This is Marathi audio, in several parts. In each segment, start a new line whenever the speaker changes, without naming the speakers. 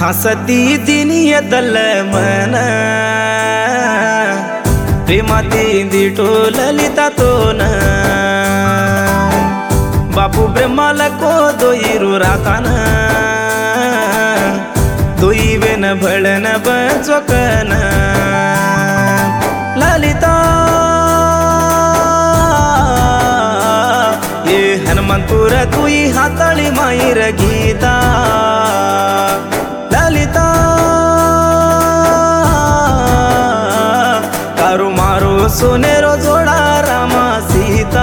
हसती दिनियदल मन प्रेमाती टोललिता तोन बापू ब्रह्माला को दोईरू रातान दोईवेन भळन बचोकन ललिता ये हनुमंतपुर तुई हाताळी माईर गीता ललिता कारू मारू सोनेरो जोडा रामा सीता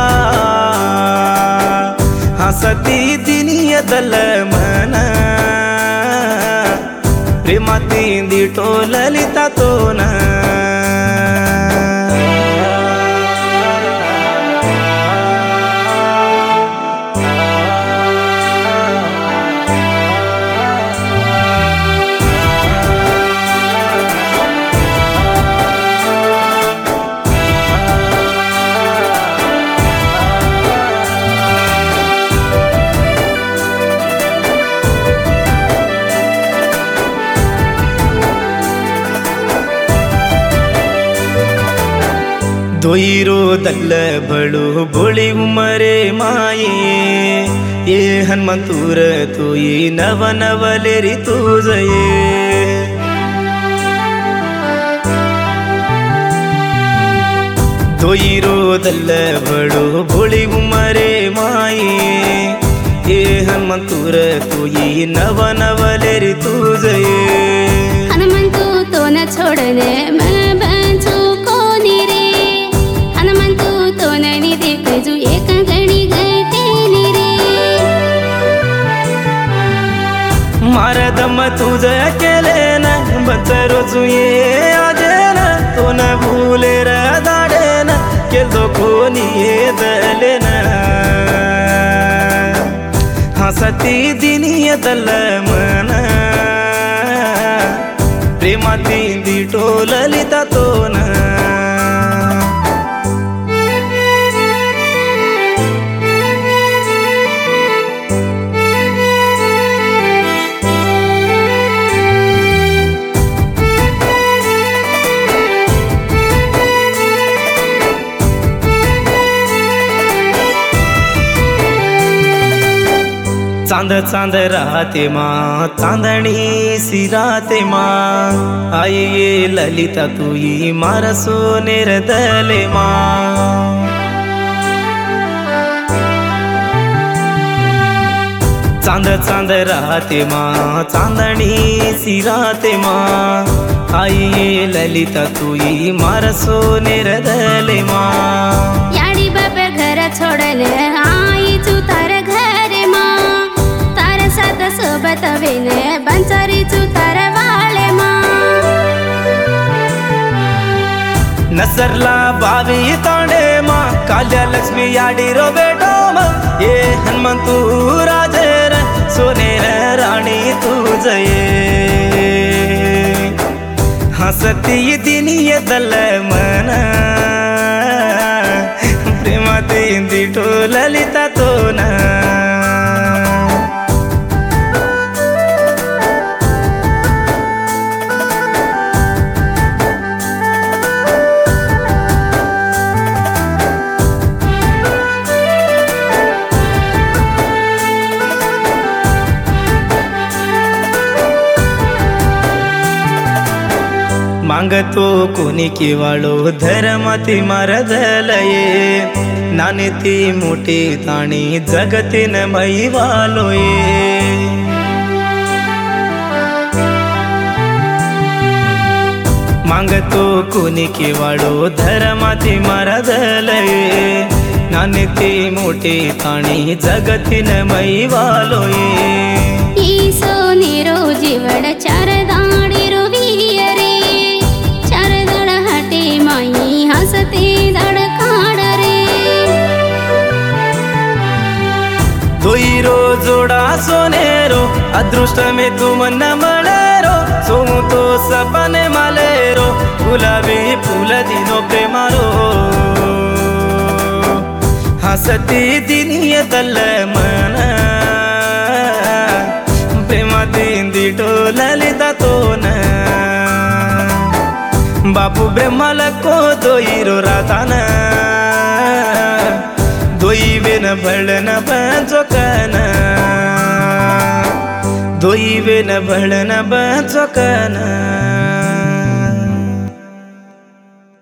हसती दिनियदल मन प्रेमाती टोललिता तोन दोईरो दल्ल बळू बोळी उमरे माये ये हनुमंतूर तुई नव नवलेरी तुझये दोईरो दल्ल बळू बोळी उमरे माये ये हनुमंतूर तुई नव नवलेरी तुझये
हनुमंतू तो न छोड़ने मैं बंचू कोनी रे हनुमंतू तो ननी देख जू एक गणी गईतेली रे
मारा दम तुझ केले न बचरो जुये आजे न तो न भूले र दाडे न केलो कोणी दले न हसती दिनियदल मन प्रेमाती टोललिता तोन चांद चांद राहते माँ चांदणी सी राहते माँ आई ये ललिता तुई मार सोनेर दले माँ चांद चांद राहते माँ चांदणी सी राहते माँ आई ये ललिता तुई मार सोनेर दले माँ
याडी बाप घर छोड़ने आई तू तार घरे माँ साथ सोबत वेने बंचारी चुतार वाले माँ
नसरला बावी तांडे माँ काल्या लक्ष्मी याडी रो बेटो माँ ये हनुमंतू राजेर सोनेर राणी तुझये हसती दिनियदल मन प्रेमाती टोललिता तोन मांगतो कोणी केवाळो धर्माती मरदलये नानी ती मोठी ताणी जगतीन मैवालोये मांगतो कोणी केवाळो धर्माती मरदलये नानी ती मोठी ताणी जगतीन मैवालोये
ई सोनेरो जीवड चार दाडी रो हसते दड़ काड़ रे
दोईरो जोडा सोनेरो अदृष्ट में तुम न मळेरो सोमू तो सपने मालेरो गुलाबी फूल दिनो प्रेमारो हसती दिनियदल मन प्रेमाती बिंदीटो ललिता तोन बापू ब्रह्माला को दोईरो रातान दोई बेन भळन बचोकन दोई बेन भळन बचोकन